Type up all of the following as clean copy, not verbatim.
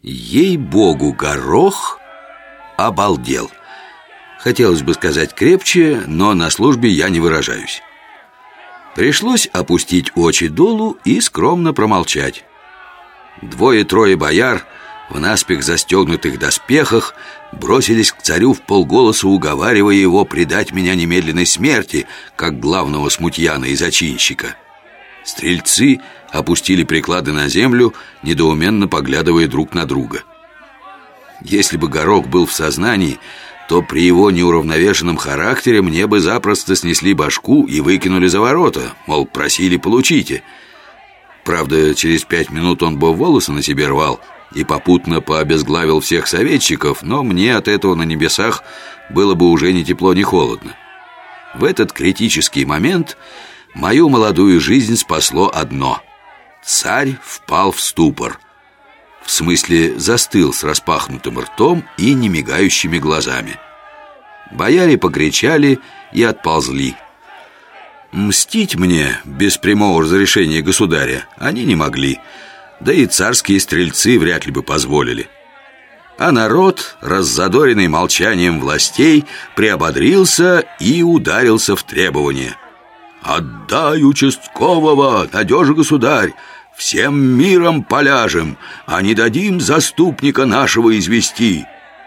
Ей-богу, Горох обалдел. Хотелось бы сказать крепче, но на службе я не выражаюсь. Пришлось опустить очи долу и скромно промолчать. Двое-трое бояр в наспех застегнутых доспехах бросились к царю вполголоса, уговаривая его предать меня немедленной смерти, как главного смутьяна и зачинщика. Стрельцы опустили приклады на землю, недоуменно поглядывая друг на друга. Если бы Горох был в сознании, то при его неуравновешенном характере мне бы запросто снесли башку и выкинули за ворота, мол, просили, получите. Правда, через 5 минут он бы волосы на себе рвал и попутно пообезглавил всех советчиков, но мне от этого на небесах было бы уже ни тепло, ни холодно. В этот критический момент мою молодую жизнь спасло одно: царь впал в ступор. В смысле, застыл с распахнутым ртом и немигающими глазами. Бояре покричали и отползли. Мстить мне без прямого разрешения государя они не могли, да и царские стрельцы вряд ли бы позволили. А народ, раззадоренный молчанием властей, приободрился и ударился в требование: «Отдай участкового, надежа государь! Всем миром поляжем, а не дадим заступника нашего извести!»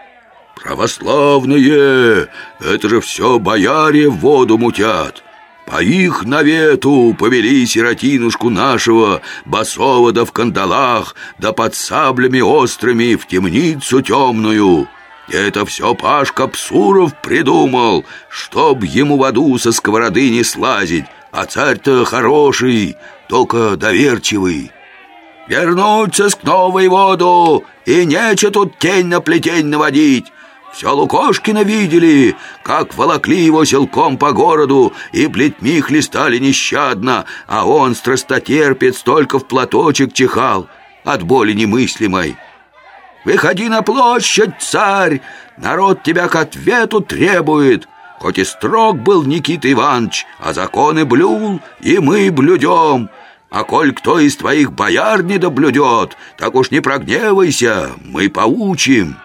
«Православные! Это же все бояре в воду мутят! По их навету повели сиротинушку нашего, босого да в кандалах, да под саблями острыми в темницу темную! Это все Пашка Псуров придумал, чтоб ему в аду со сковороды не слазить, а царь-то хороший, только доверчивый. Вернуться к новой воду, и нече тут тень на плетень наводить. Все Лукошкина видели, как волокли его силком по городу и плетьми хлестали нещадно, а он, страстотерпец, только в платочек чихал от боли немыслимой. Выходи на площадь, царь, народ тебя к ответу требует. Хоть и строг был Никита Иванович, а законы блюл, и мы блюдем. А коль кто из твоих бояр не доблюдет, так уж не прогневайся, мы поучим».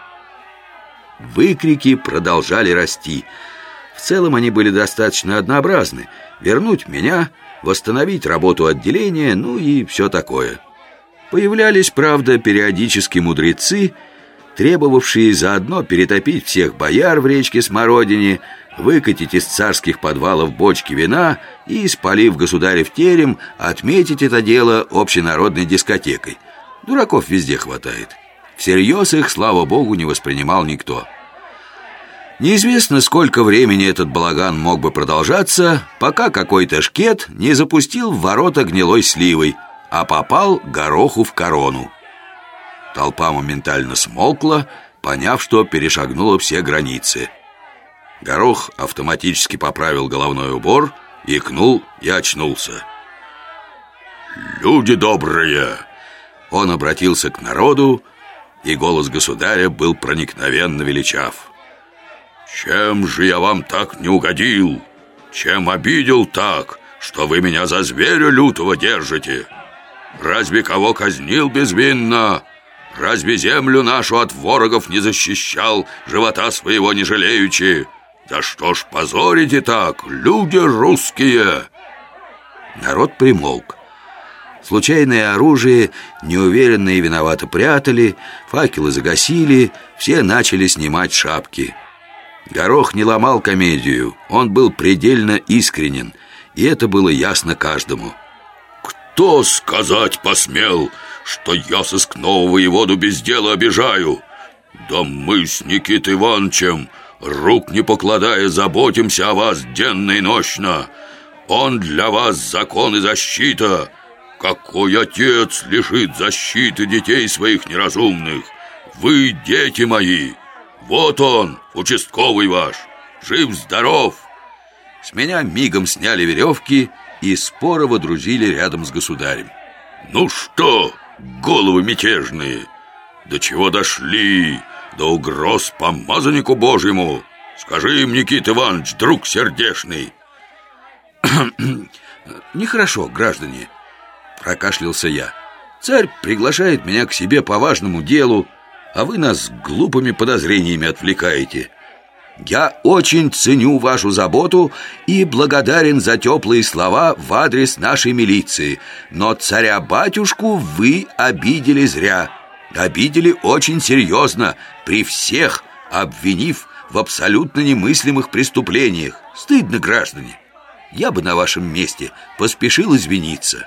Выкрики продолжали расти. В целом они были достаточно однообразны: вернуть меня, восстановить работу отделения, ну и все такое. Появлялись, правда, периодически мудрецы, требовавшие заодно перетопить всех бояр в речке Смородине, выкатить из царских подвалов бочки вина и, спалив государев терем, отметить это дело общенародной дискотекой. Дураков везде хватает. Всерьез их, слава богу, не воспринимал никто. Неизвестно, сколько времени этот балаган мог бы продолжаться, пока какой-то шкет не запустил в ворота гнилой сливой, а попал Гороху в корону. Толпа моментально смолкла, поняв, что перешагнула все границы. Горох автоматически поправил головной убор, икнул и очнулся. «Люди добрые!» Он обратился к народу, и голос государя был проникновенно величав. «Чем же я вам так не угодил? Чем обидел так, что вы меня за зверя лютого держите? Разве кого казнил безвинно? Разве землю нашу от ворогов не защищал, живота своего не жалеючи? Да что ж позорите так, люди русские!» Народ примолк. Случайное оружие неуверенно и виновато прятали, факелы загасили, все начали снимать шапки. Горох не ломал комедию, он был предельно искренен, и это было ясно каждому. «Кто сказать посмел, что я сыскного воеводу без дела обижаю? Да мы с Никитой Ивановичем, рук не покладая, заботимся о вас денно и нощно. Он для вас закон и защита. Какой отец лишит защиты детей своих неразумных? Вы, дети мои, вот он, участковый ваш, жив-здоров!» С меня мигом сняли веревки и споро водрузили рядом с государем. «Ну что, головы мятежные, до чего дошли? До угроз помазаннику Божьему? Скажи им, Никита Иванович, друг сердешный!» «Нехорошо, граждане», — прокашлялся я. «Царь приглашает меня к себе по важному делу, а вы нас глупыми подозрениями отвлекаете. Я очень ценю вашу заботу и благодарен за теплые слова в адрес нашей милиции, но царя-батюшку вы обидели зря. Обидели очень серьезно, при всех, обвинив в абсолютно немыслимых преступлениях. Стыдно, граждане. Я бы на вашем месте поспешил извиниться.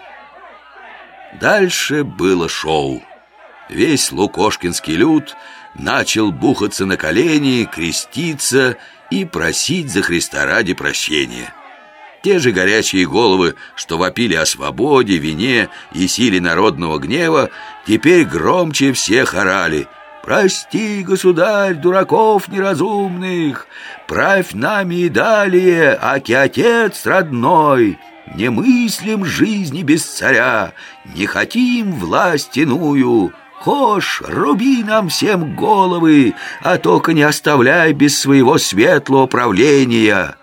Дальше было шоу. Весь лукошкинский люд начал бухаться на колени, креститься и просить за Христа ради прощения. Те же горячие головы, что вопили о свободе, вине и силе народного гнева, теперь громче всех орали: «Прости, государь, дураков неразумных! Правь нами и далее, аки отец родной! Не мыслим жизни без царя, не хотим власть иную! Хошь, руби нам всем головы, а только не оставляй без своего светлого правления!»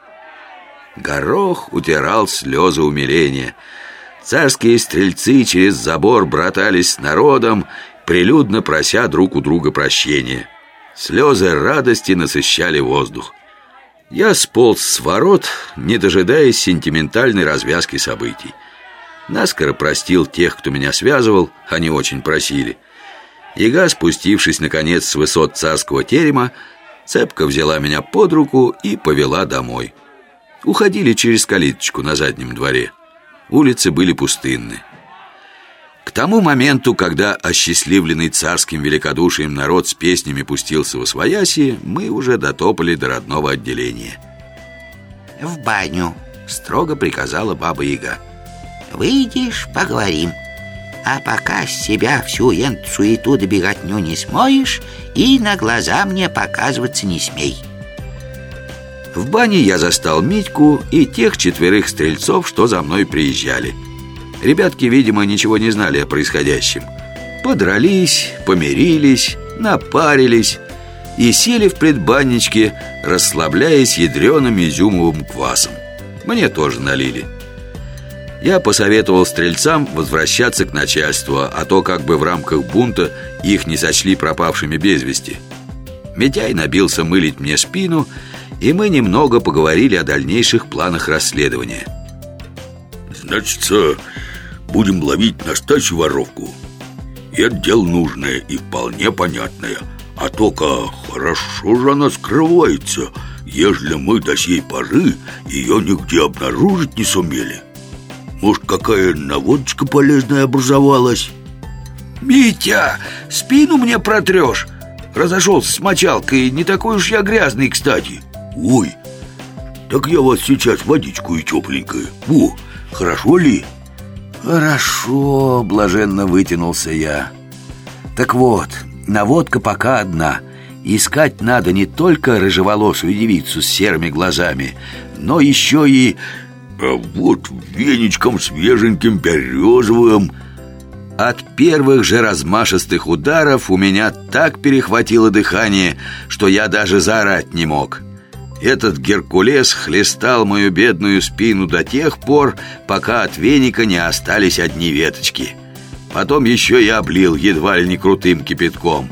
Горох утирал слезы умиления. Царские стрельцы через забор братались с народом, прилюдно прося друг у друга прощения. Слезы радости насыщали воздух. Я сполз с ворот, не дожидаясь сентиментальной развязки событий. Наскоро простил тех, кто меня связывал, они очень просили. Яга, спустившись наконец с высот царского терема, цепко взяла меня под руку и повела домой. Уходили через калиточку на заднем дворе. Улицы были пустынны. К тому моменту, когда осчастливленный царским великодушием народ с песнями пустился восвояси, мы уже дотопали до родного отделения. «В баню», — строго приказала Баба-Яга. «Выйдешь, поговорим. А пока с себя всю эту суету да беготню не смоешь, и на глаза мне показываться не смей». В бане я застал Митьку и тех 4 стрельцов, что за мной приезжали. Ребятки, видимо, ничего не знали о происходящем. Подрались, помирились, напарились и сели в предбанничке, расслабляясь ядреным изюмовым квасом. Мне тоже налили. Я посоветовал стрельцам возвращаться к начальству, а то как бы в рамках бунта их не сочли пропавшими без вести. Митяй набился мылить мне спину, и мы немного поговорили о дальнейших планах расследования. «Значит, будем ловить Настасью воровку. И это дело нужное и вполне понятное. А только хорошо же она скрывается, ежели мы до сей поры ее нигде обнаружить не сумели. Может, какая наводочка полезная образовалась?» «Митя, спину мне протрешь!» Разошелся с мочалкой, не такой уж я грязный, кстати. «Ой, так я вас сейчас водичку и тепленькое. Во, хорошо ли?» «Хорошо», — блаженно вытянулся я. «Так вот, наводка пока одна. Искать надо не только рыжеволосую девицу с серыми глазами, но еще и... А вот веничком свеженьким березовым». От первых же размашистых ударов у меня так перехватило дыхание, что я даже заорать не мог. Этот Геркулес хлестал мою бедную спину до тех пор, пока от веника не остались одни веточки. Потом еще и облил едва ли не крутым кипятком.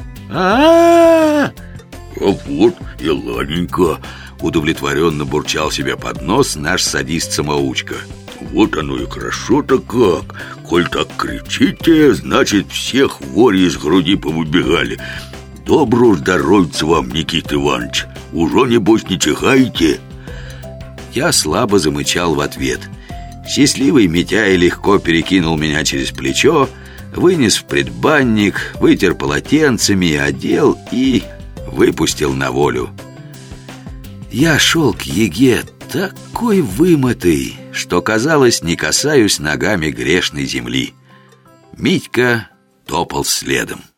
А вот и ладненько, удовлетворенно бурчал себе под нос наш садист-самоучка. Вот оно и хорошо-то как. Коль так кричите, значит, все хвори из груди повыбегали. Доброго здоровья вам, Никита Иванович. Уже, небось, не чихаете?» Я слабо замычал в ответ. Счастливый Митяй легко перекинул меня через плечо, вынес в предбанник, вытер полотенцами, одел и выпустил на волю. Я шел к Яге такой вымытый, что, казалось, не касаюсь ногами грешной земли. Митька топал следом.